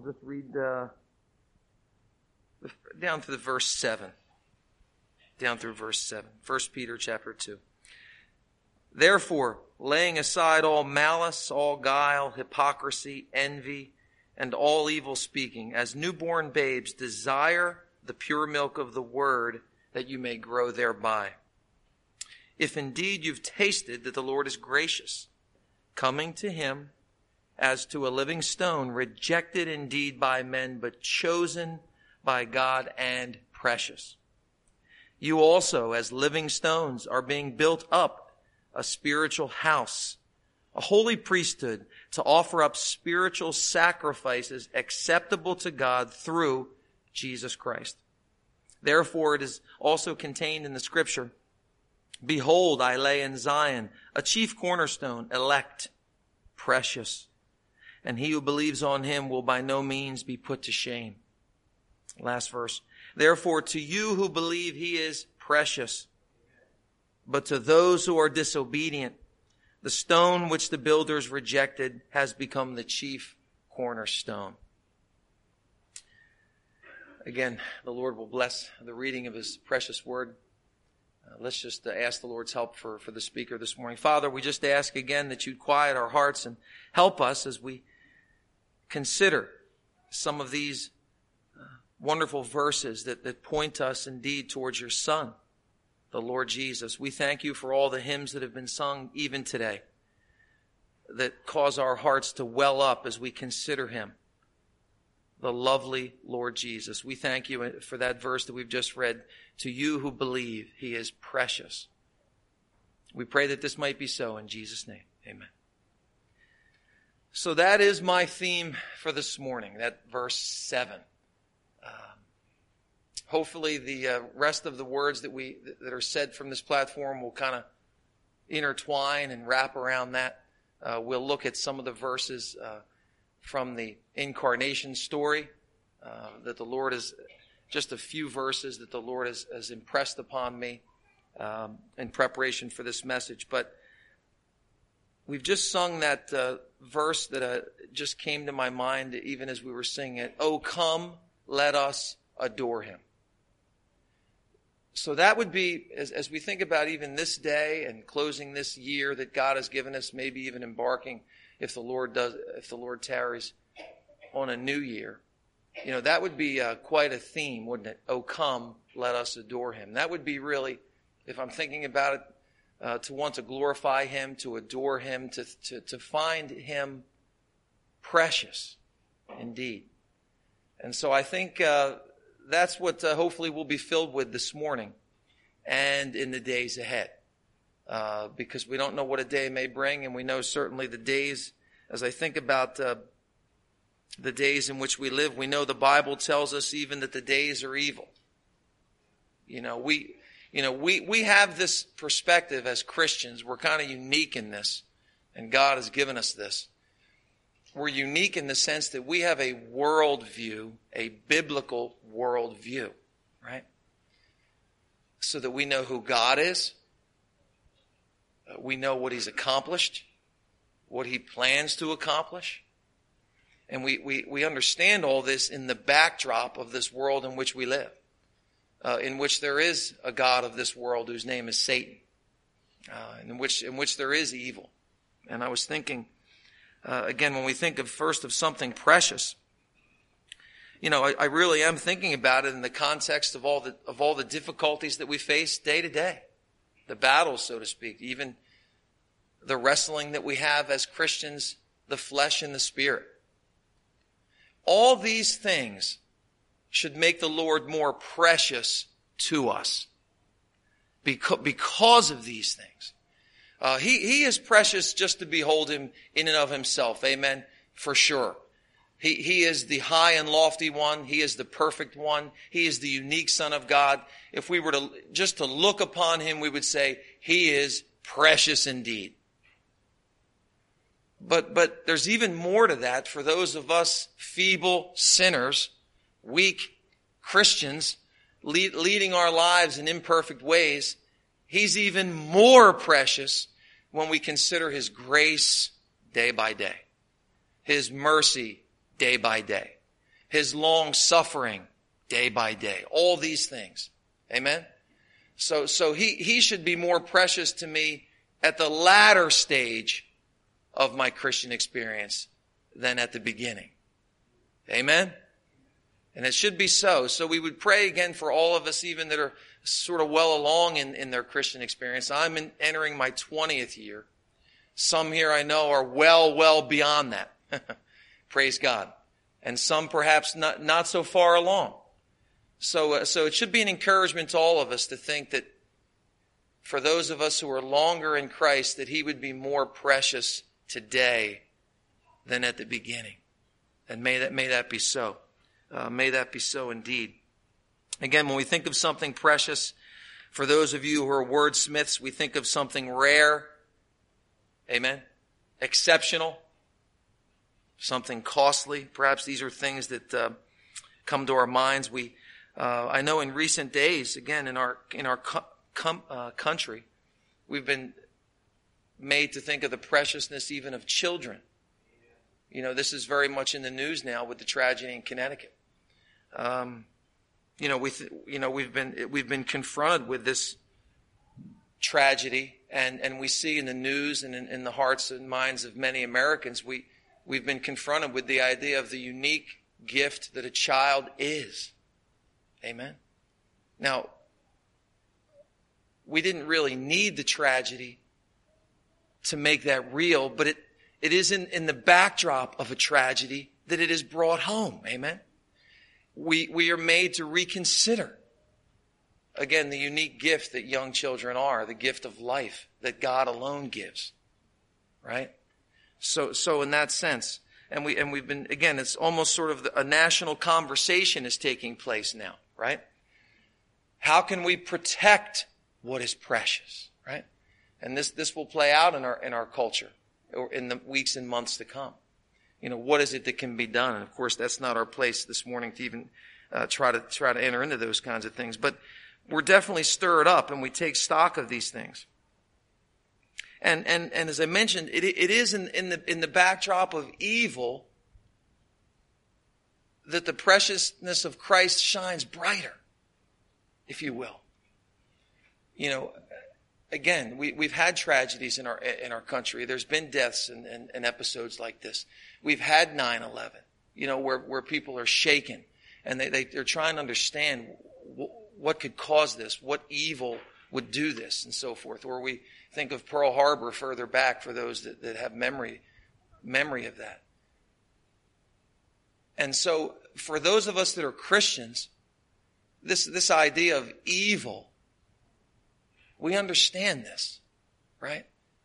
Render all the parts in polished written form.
just read down through verse 7. Down through verse 7. 1 Peter chapter 2. Therefore, laying aside all malice, all guile, hypocrisy, envy, and all evil speaking, as newborn babes, desire the pure milk of the word, that you may grow thereby. If indeed you've tasted that the Lord is gracious, coming to him as to a living stone, rejected indeed by men, but chosen by God and precious. You also, as living stones, are being built up a spiritual house, a holy priesthood, to offer up spiritual sacrifices acceptable to God through Jesus Christ. Therefore, it is also contained in the scripture, behold, I lay in Zion a chief cornerstone, elect, precious, and he who believes on him will by no means be put to shame. Last verse. Therefore, to you who believe, he is precious. But to those who are disobedient, the stone which the builders rejected has become the chief cornerstone. Again, the Lord will bless the reading of his precious word. Let's just ask the Lord's help for the speaker this morning. Father, we just ask again that you'd quiet our hearts and help us as we consider some of these wonderful verses that point us indeed towards your Son, the Lord Jesus. We thank you for all the hymns that have been sung even today that cause our hearts to well up as we consider him, the lovely Lord Jesus. We thank you for that verse that we've just read. To you who believe, he is precious. We pray that this might be so in Jesus' name. Amen. So that is my theme for this morning, that verse 7. Hopefully the rest of the words that are said from this platform will kind of intertwine and wrap around that. We'll look at some of the verses from the incarnation story that the Lord has, just a few verses that the Lord has impressed upon me in preparation for this message. But we've just sung that verse that just came to my mind even as we were singing it. Oh, come, let us adore him. So that would be, as we think about even this day and closing this year that God has given us, maybe even embarking, if the Lord tarries, on a new year, that would be quite a theme, wouldn't it? Oh, come, let us adore him. That would be really, if I'm thinking about it, to want to glorify him, to adore him, to find him precious indeed. And so I think that's what hopefully we'll be filled with this morning and in the days ahead. Because we don't know what a day may bring, and we know certainly the days, as I think about the days in which we live, we know the Bible tells us even that the days are evil. We have this perspective as Christians. We're kind of unique in this, and God has given us this. We're unique in the sense that we have a worldview, a biblical worldview, right? So that we know who God is. We know what he's accomplished, what he plans to accomplish. And we understand all this in the backdrop of this world in which we live, in which there is a God of this world whose name is Satan, in which there is evil. And I was thinking, again, when we think of first of something precious, I really am thinking about it in the context of all the difficulties that we face day to day, the battles, so to speak, even the wrestling that we have as Christians, the flesh and the spirit. All these things should make the Lord more precious to us because of these things. He is precious just to behold him in and of himself. Amen. For sure. He is the high and lofty one. He is the perfect one. He is the unique Son of God. If we were to look upon him, we would say he is precious indeed. But there's even more to that for those of us feeble sinners, weak Christians, leading our lives in imperfect ways. He's even more precious when we consider his grace day by day, his mercy day by day, His long suffering day by day. All these things. Amen? So he should be more precious to me at the latter stage of my Christian experience than at the beginning. Amen? And it should be so. So we would pray again for all of us even that are sort of well along in their Christian experience. I'm entering my 20th year. Some here I know are well beyond that. Praise God. And some perhaps not so far along. So it should be an encouragement to all of us to think that for those of us who are longer in Christ, that He would be more precious today than at the beginning. And may that be so. May that be so indeed. Again, when we think of something precious, for those of you who are wordsmiths, we think of something rare. Amen. Exceptional. Something costly. Perhaps these are things that come to our minds. I know in recent days, again, in our country, we've been made to think of the preciousness even of children. You know, this is very much in the news now with the tragedy in Connecticut. We've been confronted with this tragedy, and we see in the news and in the hearts and minds of many Americans, we've been confronted with the idea of the unique gift that a child is. Amen. Now, we didn't really need the tragedy to make that real, but it is in the backdrop of a tragedy that it is brought home. Amen. We are made to reconsider, again, the unique gift that young children are, the gift of life that God alone gives. Right? So in that sense, and we've been, again, it's almost sort of a national conversation is taking place now, right? How can we protect what is precious, right? And this will play out in our culture or in the weeks and months to come. You know, what is it that can be done? And of course, that's not our place this morning to even try to enter into those kinds of things. But we're definitely stirred up, and we take stock of these things. And as I mentioned, it is in the backdrop of evil that the preciousness of Christ shines brighter, if you will. You know, again, we've had tragedies in our country. There's been deaths and episodes like this. We've had 9/11, you know, where people are shaken and they're trying to understand what could cause this, what evil would do this, and so forth. Or we think of Pearl Harbor further back for those that have memory of that. And so, for those of us that are Christians, this idea of evil, we understand this, right?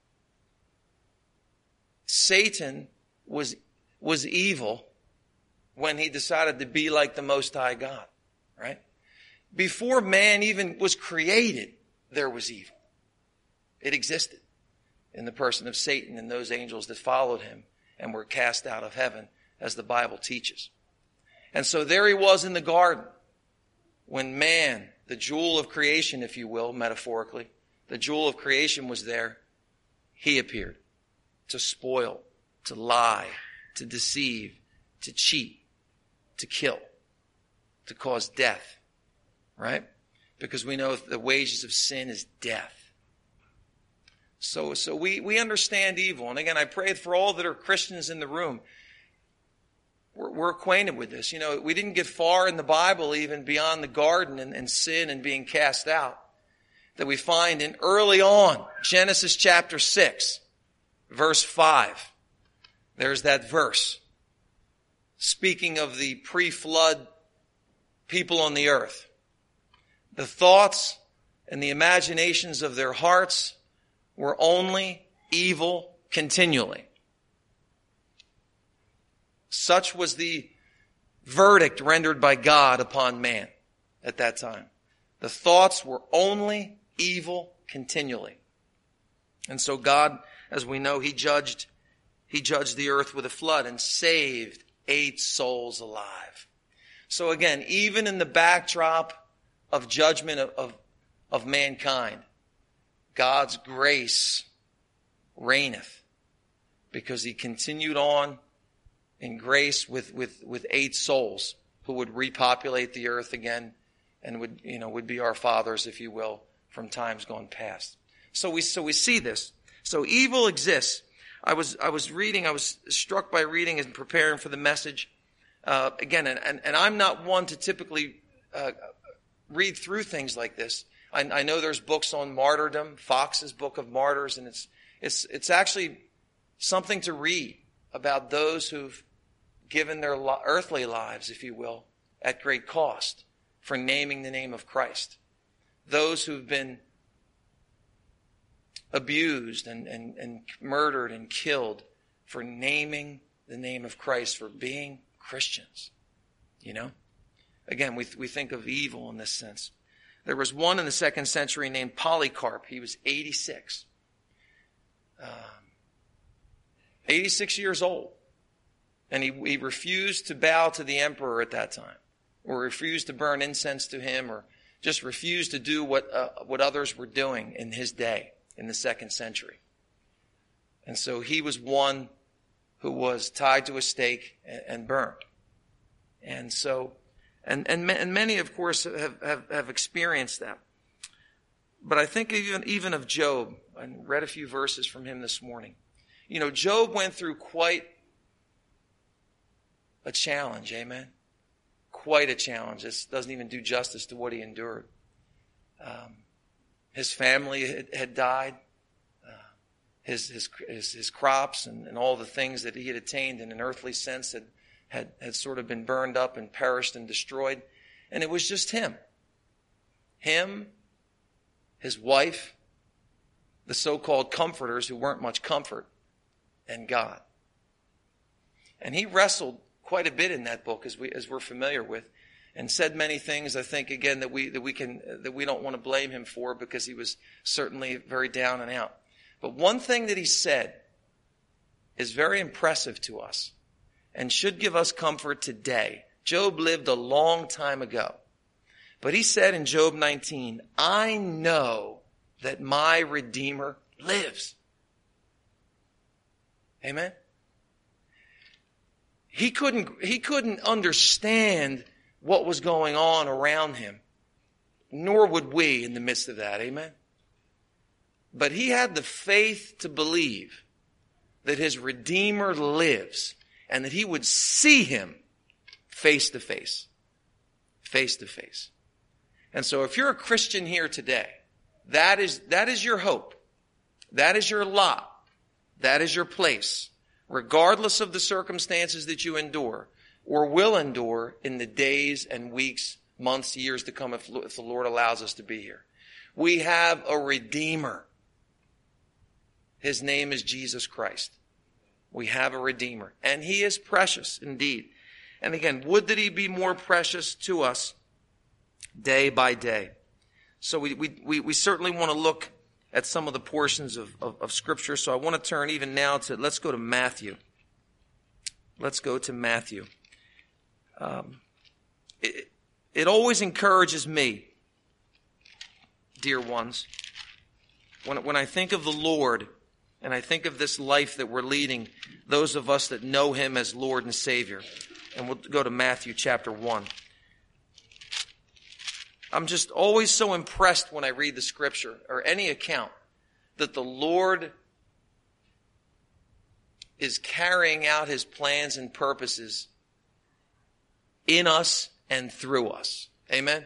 Satan was evil when he decided to be like the Most High God, right? Before man even was created, there was evil. It existed in the person of Satan and those angels that followed him and were cast out of heaven, as the Bible teaches. And so there he was in the garden when man, the jewel of creation, if you will, metaphorically, the jewel of creation was there. He appeared to spoil, to lie, to deceive, to cheat, to kill, to cause death, right? Because we know the wages of sin is death. So we understand evil. And again, I pray for all that are Christians in the room. We're acquainted with this. You know, we didn't get far in the Bible even beyond the garden and sin and being cast out. That we find in early on, Genesis chapter 6, verse 5. There's that verse. Speaking of the pre-flood people on the earth. The thoughts and the imaginations of their hearts were only evil continually. Such was the verdict rendered by God upon man at that time. The thoughts were only evil continually. And so God, as we know, He judged the earth with a flood and saved 8 souls alive. So again, even in the backdrop of judgment of mankind, God's grace reigneth because He continued on in grace with 8 souls who would repopulate the earth again and would be our fathers, if you will, from times gone past. So we see this. So evil exists. I was struck by reading and preparing for the message. Again, and I'm not one to typically read through things like this. I know there's books on martyrdom, Fox's Book of Martyrs, and it's actually something to read about those who've given their earthly lives, if you will, at great cost for naming the name of Christ. Those who've been abused and murdered and killed for naming the name of Christ, for being Christians. Again, we think of evil in this sense. There was one in the 2nd century named Polycarp. He was 86. 86 years old. And he refused to bow to the emperor at that time, or refused to burn incense to him, or just refused to do what others were doing in his day, in the 2nd century. And so he was one who was tied to a stake and burned. And so, and many, of course, have experienced that. But I think even of Job, I read a few verses from him this morning. Job went through quite a challenge, amen? Quite a challenge. This doesn't even do justice to what he endured. His family had died. His crops and all the things that he had attained in an earthly sense had sort of been burned up and perished and destroyed. And it was just him. Him, his wife, the so-called comforters who weren't much comfort, and God. And he wrestled quite a bit in that book, as we're familiar with, and said many things, I think, again, that we don't want to blame him for, because he was certainly very down and out. But one thing that he said is very impressive to us and should give us comfort today. Job lived a long time ago. But he said in Job 19, "I know that my Redeemer lives." Amen? He couldn't understand what was going on around him, nor would we in the midst of that. Amen? But he had the faith to believe that his Redeemer lives and that he would see him face to face. Face to face. And so if you're a Christian here today, that is your hope. That is your lot. That is your place, regardless of the circumstances that you endure or will endure in the days and weeks, months, years to come if the Lord allows us to be here. We have a Redeemer. His name is Jesus Christ. We have a Redeemer. And he is precious indeed. And again, would that he be more precious to us day by day. So we certainly want to look at some of the portions of Scripture. So I want to turn even now let's go to Matthew. Let's go to Matthew. It always encourages me, dear ones, when I think of the Lord and I think of this life that we're leading, those of us that know him as Lord and Savior. And we'll go to Matthew chapter 1. I'm just always so impressed when I read the Scripture or any account that the Lord is carrying out his plans and purposes in us and through us. Amen?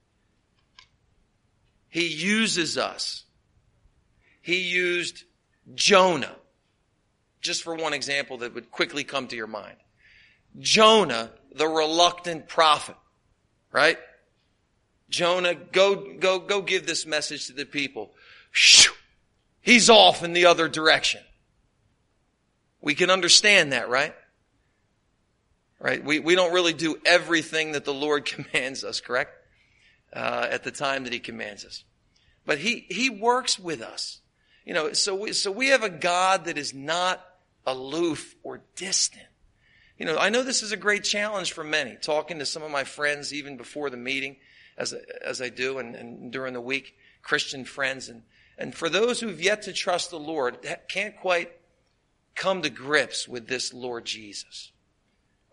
He uses us. He used Jonah, just for one example that would quickly come to your mind. Jonah, the reluctant prophet, right? Jonah, go give this message to the people. Shoo! He's off in the other direction. We can understand that, right? Right? We don't really do everything that the Lord commands us, correct? At the time that he commands us. But he works with us. So we have a God that is not aloof or distant. I know this is a great challenge for many. Talking to some of my friends even before the meeting, as I do, and during the week, Christian friends, and for those who've yet to trust the Lord, can't quite come to grips with this Lord Jesus.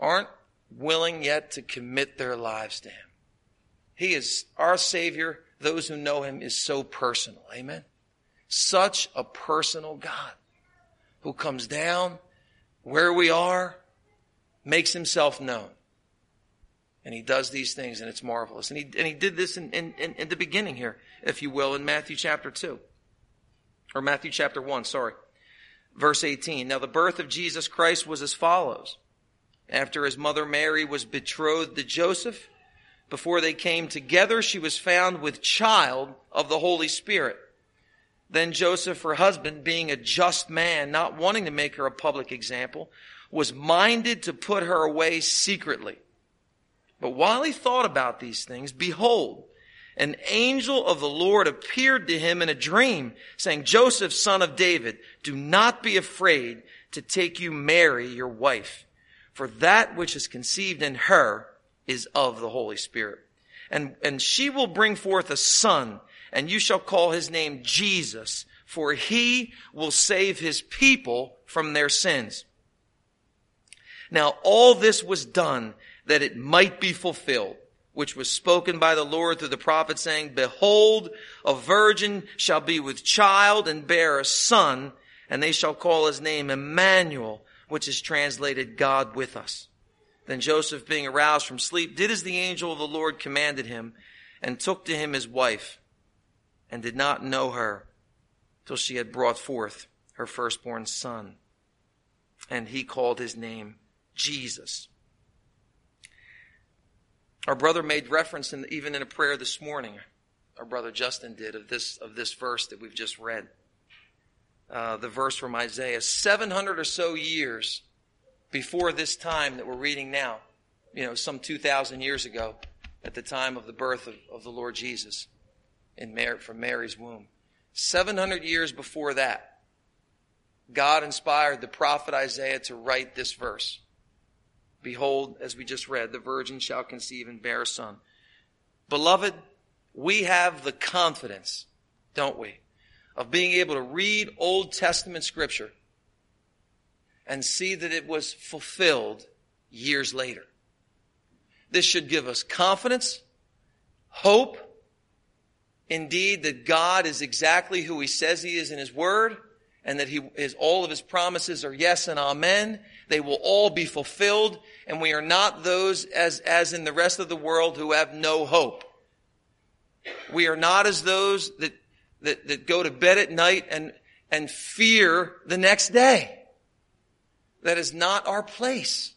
aren't willing yet to commit their lives to him. He is our Savior. Those who know him is so personal. Amen. Such a personal God who comes down where we are, makes himself known. And he does these things, and it's marvelous. And he did this in the beginning here, if you will, in Matthew chapter 2. Or Matthew chapter 1, sorry. Verse 18. Now the birth of Jesus Christ was as follows. After his mother Mary was betrothed to Joseph, before they came together, she was found with child of the Holy Spirit. Then Joseph, her husband, being a just man, not wanting to make her a public example, was minded to put her away secretly. But while he thought about these things, behold, an angel of the Lord appeared to him in a dream, saying, Joseph, son of David, do not be afraid to take you Mary, your wife, for that which is conceived in her is of the Holy Spirit. And she will bring forth a son, and you shall call his name Jesus, for he will save his people from their sins. Now all this was done that it might be fulfilled, which was spoken by the Lord through the prophet, saying, Behold, a virgin shall be with child and bear a son, and they shall call his name Emmanuel, which is translated God with us. Then Joseph, being aroused from sleep, did as the angel of the Lord commanded him, and took to him his wife, and did not know her till she had brought forth her firstborn son. And he called his name Jesus. Our brother made reference, even in a prayer this morning, our brother Justin did, of this verse that we've just read. The verse from Isaiah, 700 or so years before this time that we're reading now, some 2,000 years ago, at the time of the birth of the Lord Jesus from Mary's womb. 700 years before that, God inspired the prophet Isaiah to write this verse. Behold, as we just read, the virgin shall conceive and bear a son. Beloved, we have the confidence, don't we, of being able to read Old Testament scripture and see that it was fulfilled years later. This should give us confidence, hope, indeed that God is exactly who he says he is in his word, and that all of his promises are yes and amen. They will all be fulfilled, and we are not those as in the rest of the world who have no hope. We are not as those that go to bed at night and fear the next day. That is not our place.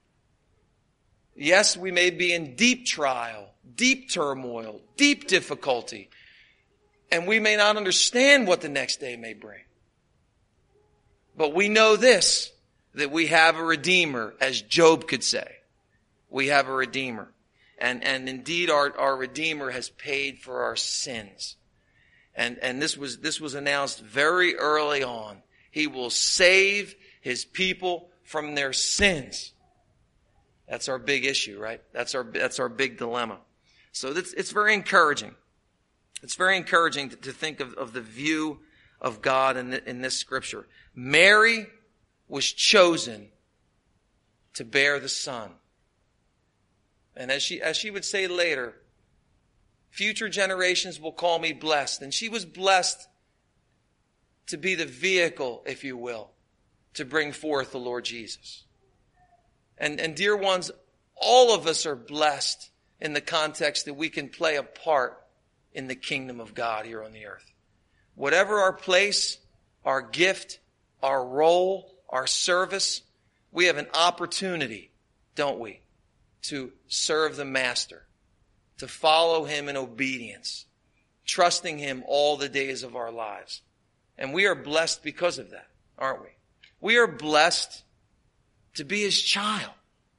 Yes, we may be in deep trial, deep turmoil, deep difficulty, and we may not understand what the next day may bring. But we know this, that we have a Redeemer, as Job could say. We have a Redeemer. And indeed our Redeemer has paid for our sins. And this was announced very early on. He will save his people from their sins. That's our big issue, right? That's our big dilemma. So it's very encouraging. It's very encouraging to think of the view of God in this scripture. Mary was chosen to bear the Son. And as she would say later, future generations will call me blessed. And she was blessed to be the vehicle, if you will, to bring forth the Lord Jesus. And dear ones, all of us are blessed in the context that we can play a part in the kingdom of God here on the earth. Whatever our place, our gift, our role, our service, we have an opportunity, don't we, to serve the Master, to follow him in obedience, trusting him all the days of our lives. And we are blessed because of that, aren't we? We are blessed to be his child.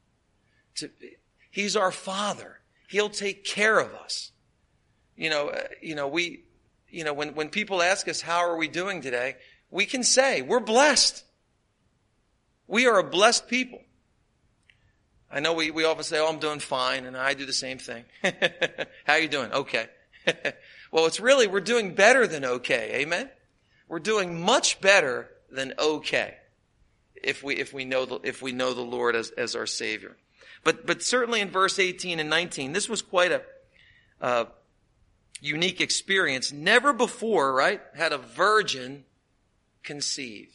He's our Father. He'll take care of us. When people ask us, how are we doing today? We can say, we're blessed. We are a blessed people. I know we often say, I'm doing fine, and I do the same thing. How are you doing? Okay. Well, we're doing better than okay. Amen? We're doing much better than okay. if we know the Lord as our Savior. But certainly in verse 18 and 19, this was quite a unique experience. Never before, right, had a virgin conceived.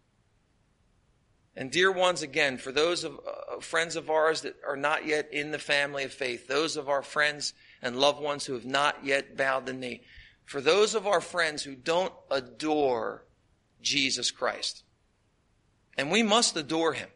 And dear ones, again, for those of friends of ours that are not yet in the family of faith, those of our friends and loved ones who have not yet bowed the knee, for those of our friends who don't adore Jesus Christ, and we must adore him.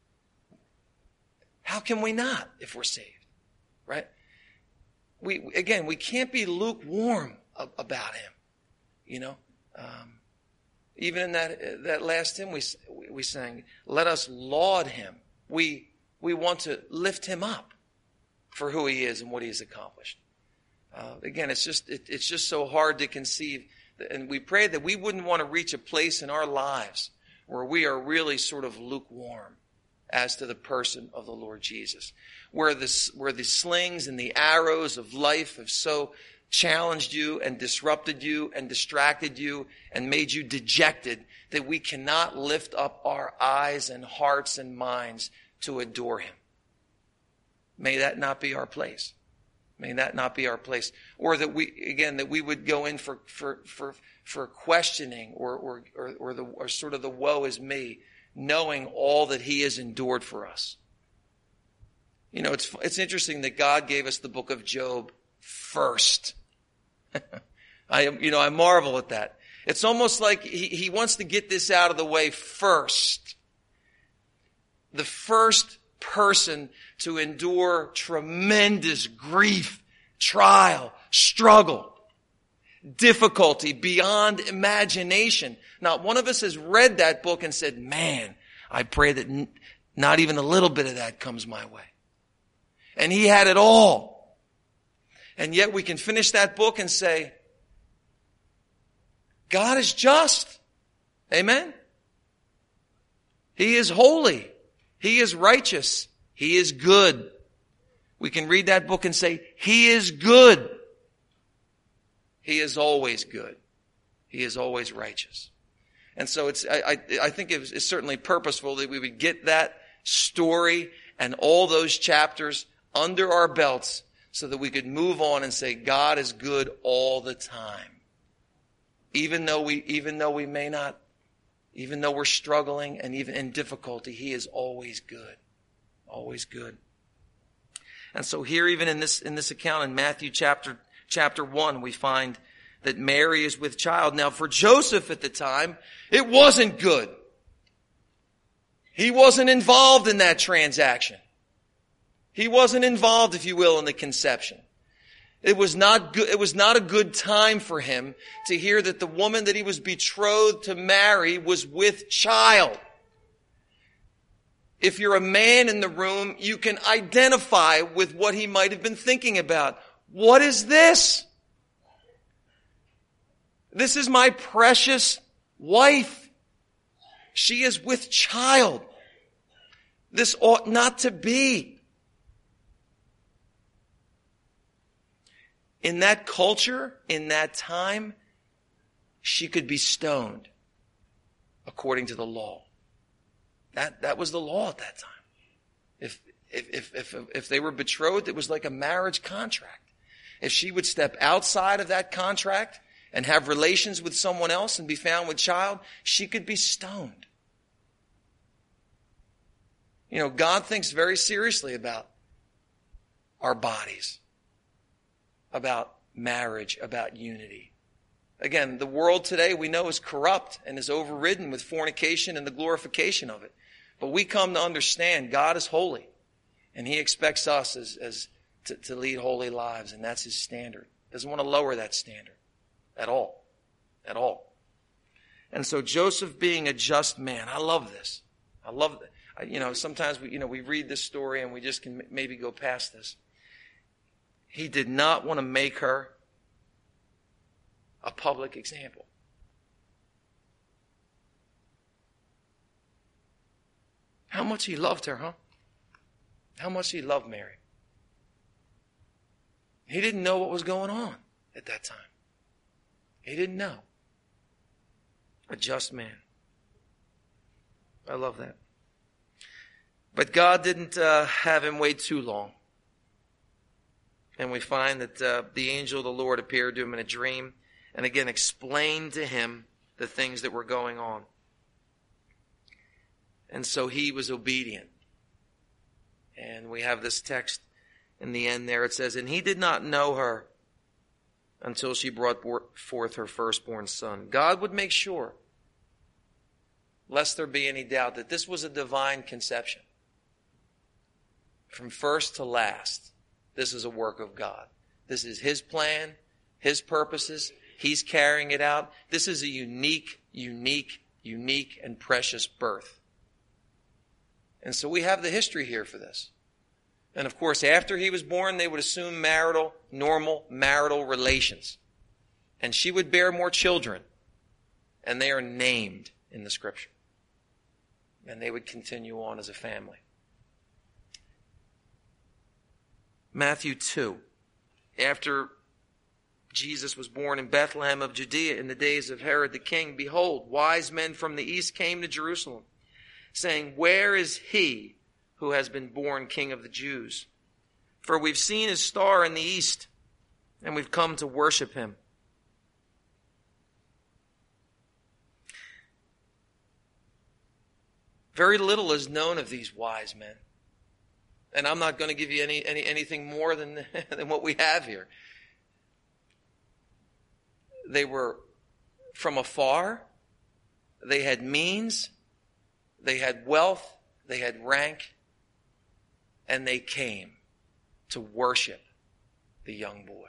How can we not if we're saved, right? We can't be lukewarm about him, you know. Even in that last hymn we sang, let us laud him. We want to lift him up for who he is and what he has accomplished. Again, it's just so hard to conceive, and we pray that we wouldn't want to reach a place in our lives where we are really sort of lukewarm as to the person of the Lord Jesus, where the slings and the arrows of life have so challenged you and disrupted you and distracted you and made you dejected that we cannot lift up our eyes and hearts and minds to adore him. May that not be our place. May that not be our place. Or that we would go in for questioning or sort of the woe is me, knowing all that he has endured for us. You know, it's interesting that God gave us the book of Job first. I marvel at that. It's almost like he wants to get this out of the way first. The first person to endure tremendous grief, trial, struggle, difficulty beyond imagination. Not one of us has read that book and said, man, I pray that not even a little bit of that comes my way. And he had it all. And yet we can finish that book and say, God is just. Amen? He is holy. He is righteous. He is good. We can read that book and say, he is good. He is always good. He is always righteous. And so I think it's certainly purposeful that we would get that story and all those chapters under our belts so that we could move on and say, God is good all the time. Even though we may not, even though we're struggling and even in difficulty, he is always good. Always good. And so here, even in this account in Matthew chapter 1, we find that Mary is with child. Now for Joseph at the time, it wasn't good. He wasn't involved in that transaction. He wasn't involved, if you will, in the conception. It was not good. It was not a good time for him to hear that the woman that he was betrothed to marry was with child. If you're a man in the room, you can identify with what he might have been thinking about. What is this? This is my precious wife. She is with child. This ought not to be. In that culture, in that time, she could be stoned according to the law. That was the law at that time. If they were betrothed, it was like a marriage contract. If she would step outside of that contract and have relations with someone else and be found with child, she could be stoned. You know, God thinks very seriously about our bodies, about marriage, about unity. Again, the world today we know is corrupt and is overridden with fornication and the glorification of it. But we come to understand God is holy, and he expects us to lead holy lives, and that's his standard. Doesn't want to lower that standard at all. At all. And so Joseph being a just man, I love this. I love it. You know, sometimes we read this story and we just can maybe go past this. He did not want to make her a public example. How much he loved her, huh? How much he loved Mary. He didn't know what was going on at that time. He didn't know. A just man. I love that. But God didn't have him wait too long. And we find that the angel of the Lord appeared to him in a dream and again explained to him the things that were going on. And so he was obedient. And we have this text in the end there. It says, and he did not know her until she brought forth her firstborn son. God would make sure, lest there be any doubt, that this was a divine conception. From first to last, this is a work of God. This is his plan, his purposes. He's carrying it out. This is a unique, and precious birth. And so we have the history here for this. And of course, after he was born, they would assume normal marital relations. And she would bear more children. And they are named in the scripture. And they would continue on as a family. Matthew 2. After Jesus was born in Bethlehem of Judea in the days of Herod the king, behold, wise men from the east came to Jerusalem, saying, where is he who has been born King of the Jews? For we've seen his star in the east, and we've come to worship him. Very little is known of these wise men. And I'm not going to give you anything more than what we have here. They were from afar. They had means. They had wealth. They had rank. And they came to worship the young boy.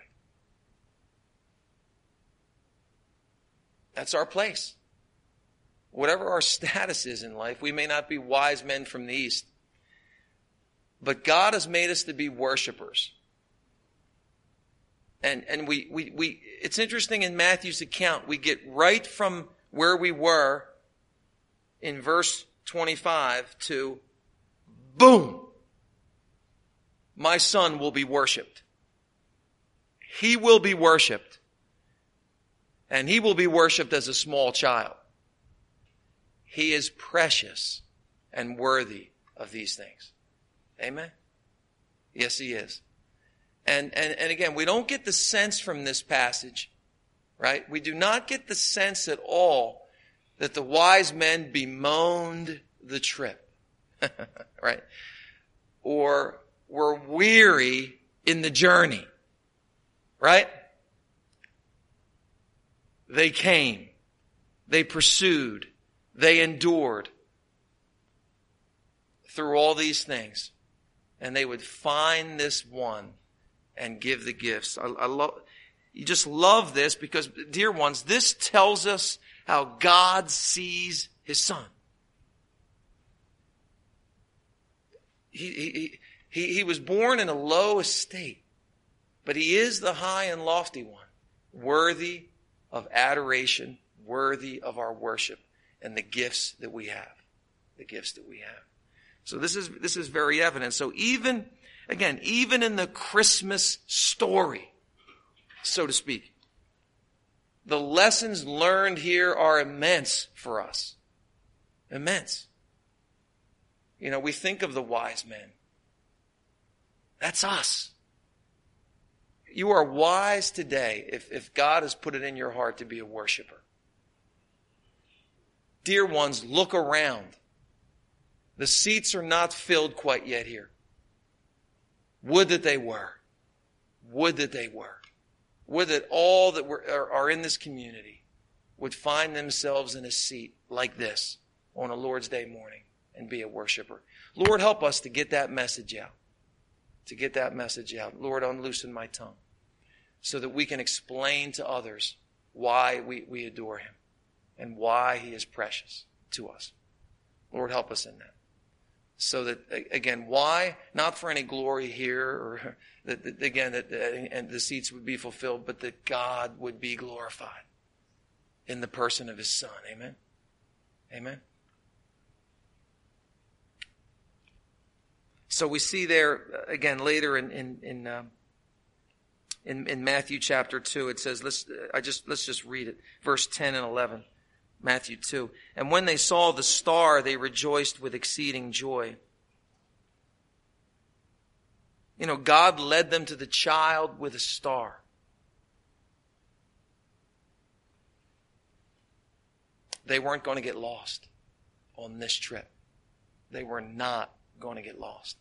That's our place. Whatever our status is in life, we may not be wise men from the east. But God has made us to be worshipers. And we it's interesting in Matthew's account, we get right from where we were in verse 25 to boom, my son will be worshiped. He will be worshiped. And he will be worshiped as a small child. He is precious and worthy of these things. Amen? Yes, he is. And again, we don't get the sense from this passage, right? We do not get the sense at all that the wise men bemoaned the trip, right? Or were weary in the journey, right? They came. They pursued. They endured through all these things. And they would find this one and give the gifts. You just love this because, dear ones, this tells us how God sees his son. He was born in a low estate, but he is the high and lofty one, worthy of adoration, worthy of our worship, and the gifts that we have. The gifts that we have. So this is very evident. So even in the Christmas story, so to speak, the lessons learned here are immense for us. Immense. You know, we think of the wise men. That's us. You are wise today if God has put it in your heart to be a worshiper. Dear ones, look around. The seats are not filled quite yet here. Would that they were. Would that they were. Would that all that are in this community would find themselves in a seat like this on a Lord's Day morning and be a worshiper. Lord, help us to get that message out. To get that message out. Lord, unloosen my tongue so that we can explain to others why we adore him and why he is precious to us. Lord, help us in that. So that, again, why? Not for any glory here, or that and the seats would be fulfilled, but that God would be glorified in the person of his Son. Amen? Amen? So we see there, again, later in Matthew chapter 2, it says, let's just read it, verse 10 and 11. Matthew 2. And when they saw the star, they rejoiced with exceeding joy. You know, God led them to the child with a star. They weren't going to get lost on this trip. They were not going to get lost.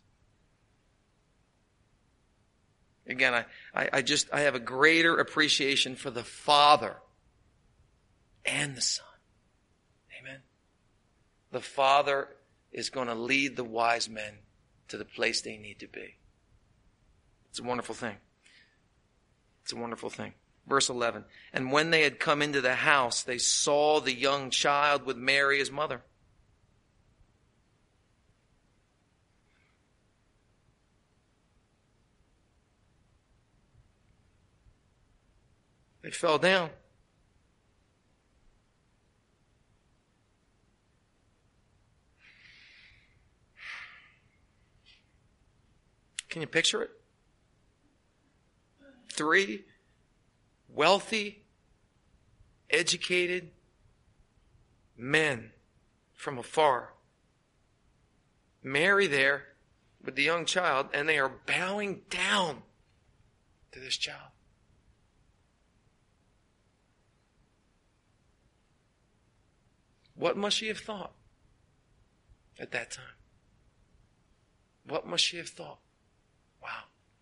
Again, I have a greater appreciation for the Father and the Son. Amen. The Father is going to lead the wise men to the place they need to be. It's a wonderful thing. It's a wonderful thing. Verse 11. And when they had come into the house, they saw the young child with Mary, his mother. They fell down. Can you picture it? 3 wealthy, educated men from afar. Mary there with the young child, and they are bowing down to this child. What must she have thought at that time? What must she have thought? Wow.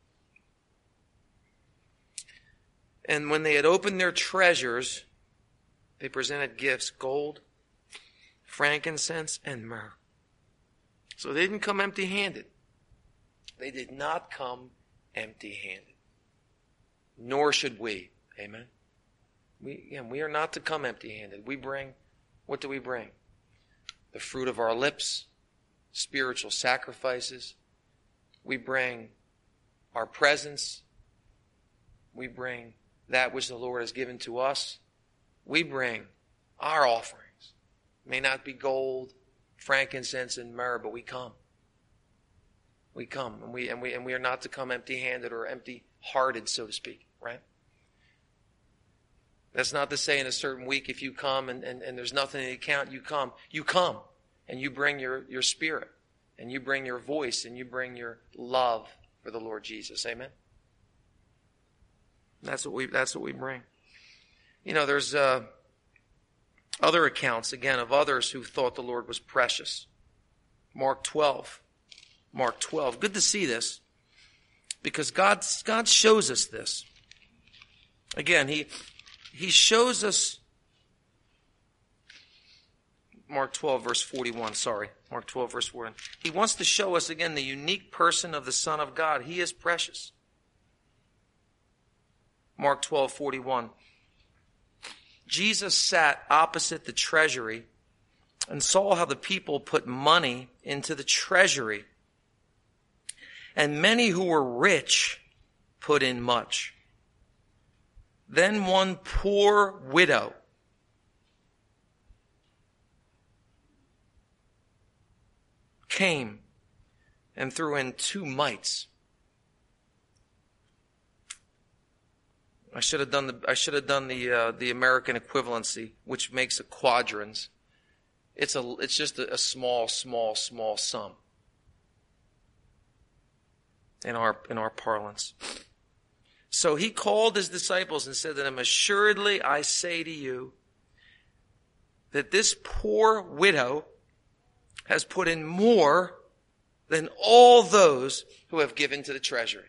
And when they had opened their treasures, they presented gifts, gold, frankincense, and myrrh. So they didn't come empty-handed. They did not come empty-handed. Nor should we. Amen? We are not to come empty-handed. We bring, what do we bring? The fruit of our lips, spiritual sacrifices. We bring our presence. We bring that which the Lord has given to us. We bring our offerings. It may not be gold, frankincense, and myrrh, but we come. We come, and we are not to come empty-handed or empty-hearted, so to speak, right? That's not to say in a certain week if you come and there's nothing in the account, you come, and you bring your spirit, and you bring your voice, and you bring your love for the Lord Jesus. Amen? That's what we bring. You know, there's other accounts, again, of others who thought the Lord was precious. Mark 12. Good to see this, because God shows us this. Again, He shows us, Mark 12, verse 41, Mark 12, verse 41. He wants to show us, again, the unique person of the Son of God. He is precious. Mark 12, 41. Jesus sat opposite the treasury and saw how the people put money into the treasury. And many who were rich put in much. Then one poor widow came and threw in 2 mites. I should have done the American equivalency, which makes a quadrans. It's just a small sum in our parlance. So he called his disciples and said to them, "Assuredly I say to you that this poor widow has put in more than all those who have given to the treasury.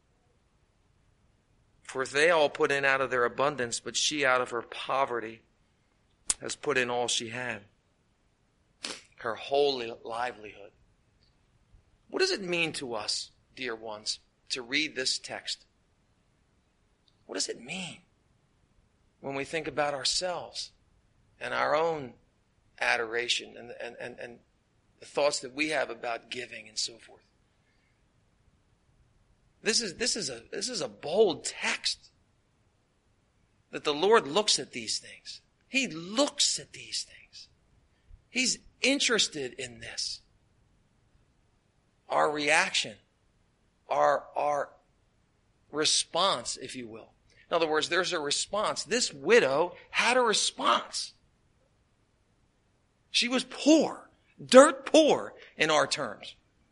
For they all put in out of their abundance, but she out of her poverty has put in all she had, her whole livelihood." What does it mean to us, dear ones, to read this text? What does it mean when we think about ourselves and our own adoration and the thoughts that we have about giving and so forth? This is a bold text that the Lord looks at these things. He looks at these things. He's interested in this. Our reaction, our response, if you will. In other words, there's a response. This widow had a response. She was poor, dirt poor in our terms.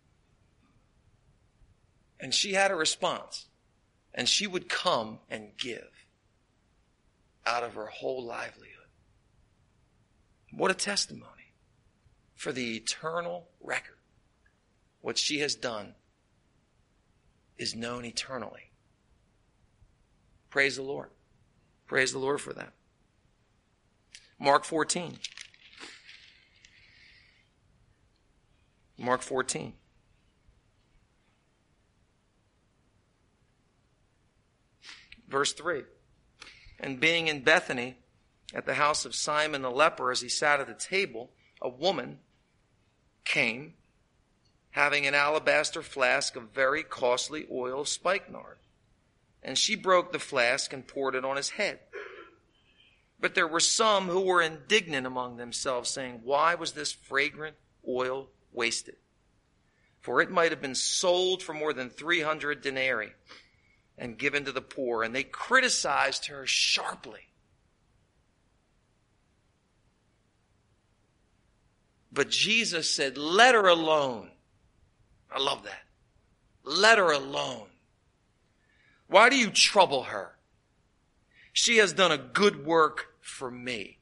And she had a response. And she would come and give out of her whole livelihood. What a testimony for the eternal record. What she has done is known eternally. Praise the Lord. Praise the Lord for that. Mark 14. Mark 14. Verse 3. And being in Bethany, at the house of Simon the leper, as he sat at the table, a woman came, having an alabaster flask of very costly oil of spikenard. And she broke the flask and poured it on his head. But there were some who were indignant among themselves, saying, why was this fragrant oil wasted? For it might have been sold for more than 300 denarii and given to the poor. And they criticized her sharply. But Jesus said, let her alone. I love that. Let her alone. Why do you trouble her? She has done a good work for me.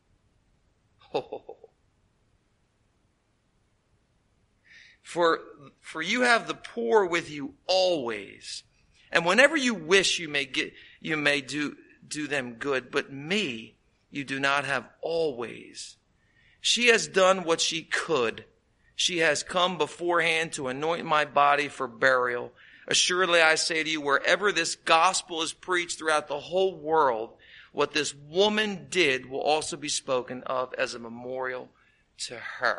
For you have the poor with you always. And whenever you wish, you may do them good. But me, you do not have always. She has done what she could. She has come beforehand to anoint my body for burial. Assuredly, I say to you, wherever this gospel is preached throughout the whole world, what this woman did will also be spoken of as a memorial to her.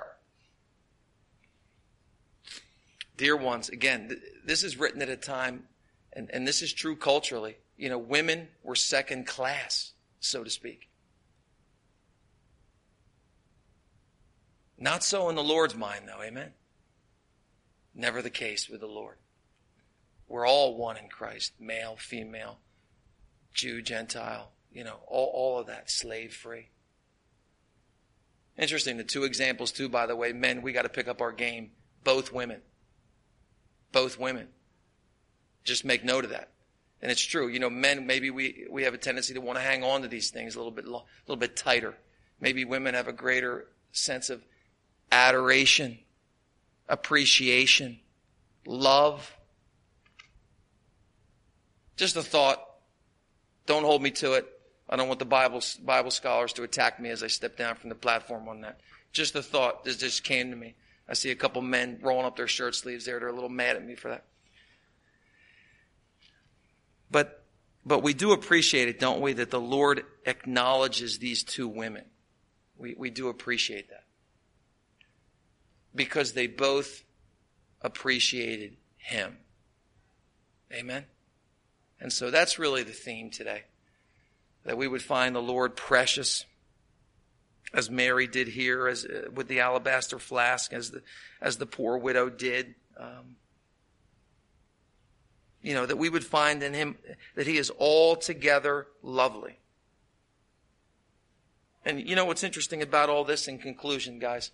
Dear ones, again, this is written at a time, and this is true culturally. You know, women were second class, so to speak. Not so in the Lord's mind, though, amen? Never the case with the Lord. We're all one in Christ, male, female, Jew, Gentile, all of that, slave-free. Interesting, the two examples too, by the way, men, we got to pick up our game. Both women. Both women. Just make note of that. And it's true, men, maybe we have a tendency to want to hang on to these things a little bit tighter. Maybe women have a greater sense of adoration, appreciation, love. Just a thought. Don't hold me to it. I don't want the Bible scholars to attack me as I step down from the platform on that. Just a thought that just came to me. I see a couple men rolling up their shirt sleeves there. They're a little mad at me for that. But we do appreciate it, don't we, that the Lord acknowledges these two women. We do appreciate that. Because they both appreciated him. Amen? And so that's really the theme today. That we would find the Lord precious, as Mary did here, as with the alabaster flask, as the poor widow did. That we would find in him that he is altogether lovely. And what's interesting about all this in conclusion, guys?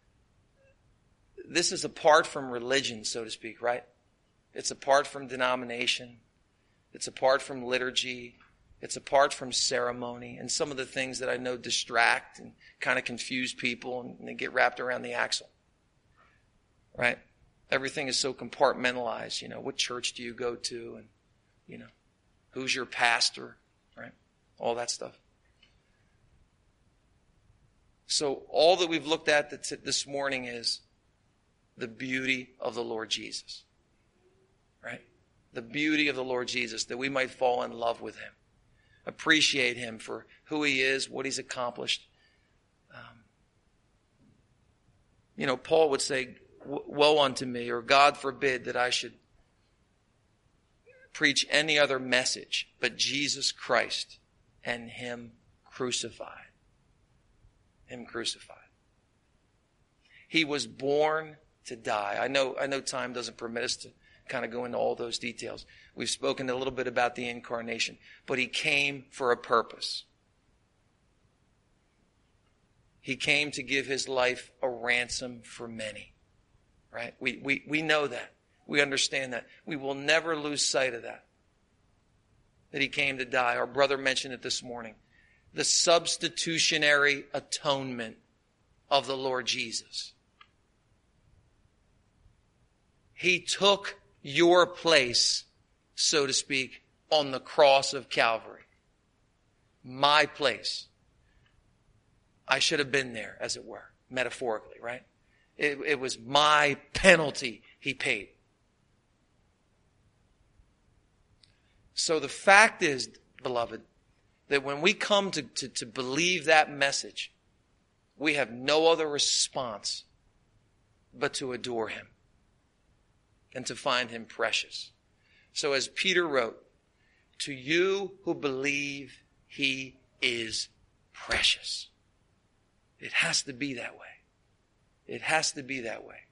This is apart from religion, so to speak, right? It's apart from denomination. It's apart from liturgy. It's apart from ceremony and some of the things that I know distract and kind of confuse people and they get wrapped around the axle. Right? Everything is so compartmentalized. What church do you go to? And, who's your pastor? Right? All that stuff. So all that we've looked at this morning is the beauty of the Lord Jesus. Right? The beauty of the Lord Jesus, that we might fall in love with him. Appreciate him for who he is, what he's accomplished. Paul would say, woe unto me, or God forbid that I should preach any other message but Jesus Christ and him crucified. Him crucified. He was born to die. I know time doesn't permit us to kind of go into all those details. We've spoken a little bit about the incarnation, but he came for a purpose. He came to give his life a ransom for many. Right? We know that. We understand that. We will never lose sight of that. That he came to die. Our brother mentioned it this morning. The substitutionary atonement of the Lord Jesus. He took your place, so to speak, on the cross of Calvary. My place. I should have been there, as it were, metaphorically, right? It was my penalty he paid. So the fact is, beloved, that when we come to believe that message, we have no other response but to adore him and to find him precious. So as Peter wrote, to you who believe, he is precious. It has to be that way. It has to be that way.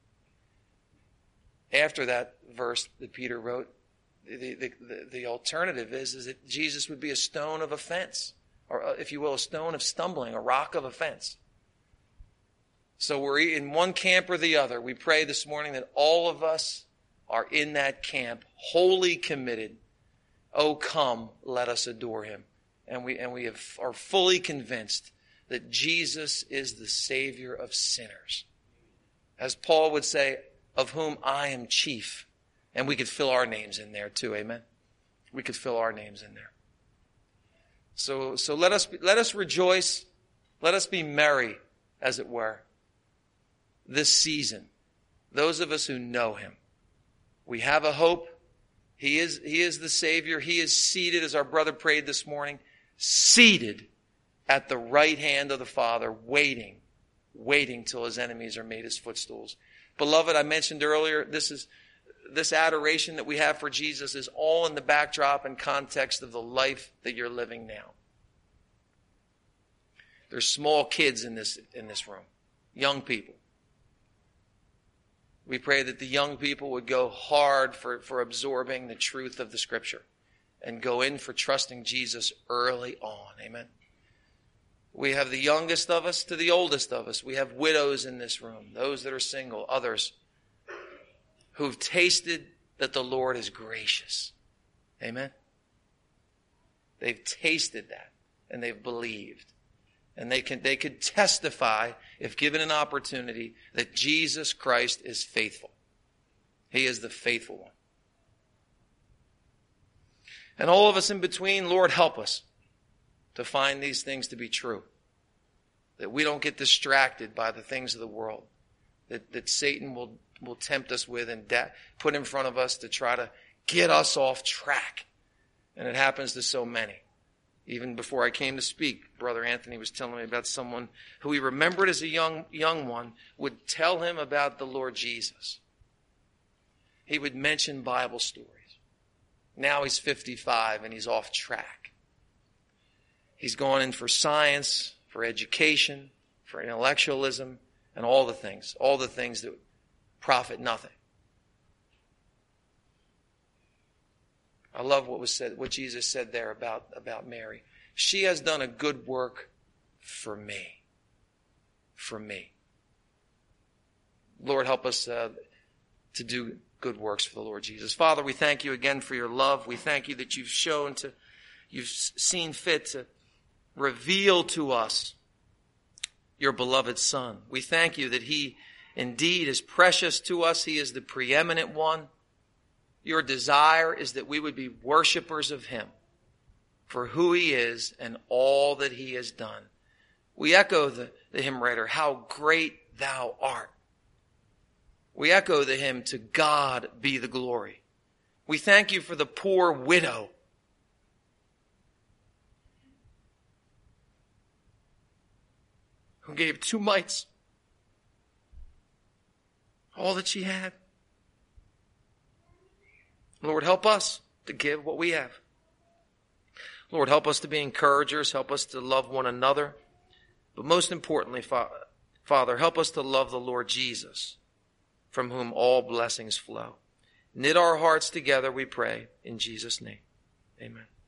After that verse that Peter wrote, the alternative is that Jesus would be a stone of offense, or if you will, a stone of stumbling, a rock of offense. So we're in one camp or the other. We pray this morning that all of us are in that camp, wholly committed. Oh, come, let us adore him. And we are fully convinced that Jesus is the Savior of sinners. As Paul would say, of whom I am chief. And we could fill our names in there too, amen? We could fill our names in there. So let us rejoice. Let us be merry, as it were, this season. Those of us who know him. We have a hope. He is the Savior. He is seated, as our brother prayed this morning, seated at the right hand of the Father, waiting till his enemies are made his footstools. Beloved, I mentioned earlier, this adoration that we have for Jesus is all in the backdrop and context of the life that you're living now. There's small kids in this room, young people. We pray that the young people would go hard for absorbing the truth of the Scripture and go in for trusting Jesus early on. Amen. We have the youngest of us to the oldest of us. We have widows in this room, those that are single, others who've tasted that the Lord is gracious. Amen. They've tasted that and they've believed. And they could testify, if given an opportunity, that Jesus Christ is faithful. He is the faithful one. And all of us in between, Lord, help us to find these things to be true. That we don't get distracted by the things of the world. That Satan will tempt us with and put in front of us to try to get us off track. And it happens to so many. Even before I came to speak, Brother Anthony was telling me about someone who he remembered as a young one would tell him about the Lord Jesus. He would mention Bible stories. Now he's 55 and he's off track. He's gone in for science, for education, for intellectualism, and all the things that profit nothing. I love what Jesus said there about Mary. She has done a good work for me. For me. Lord, help us to do good works for the Lord Jesus. Father, we thank you again for your love. We thank you that you've seen fit to reveal to us your beloved Son. We thank you that he indeed is precious to us. He is the preeminent one. Your desire is that we would be worshipers of him for who he is and all that he has done. We echo the hymn writer, how great thou art. We echo the hymn, to God be the glory. We thank you for the poor widow who gave 2 mites, all that she had. Lord, help us to give what we have. Lord, help us to be encouragers. Help us to love one another. But most importantly, Father, help us to love the Lord Jesus, from whom all blessings flow. Knit our hearts together, we pray, in Jesus' name. Amen.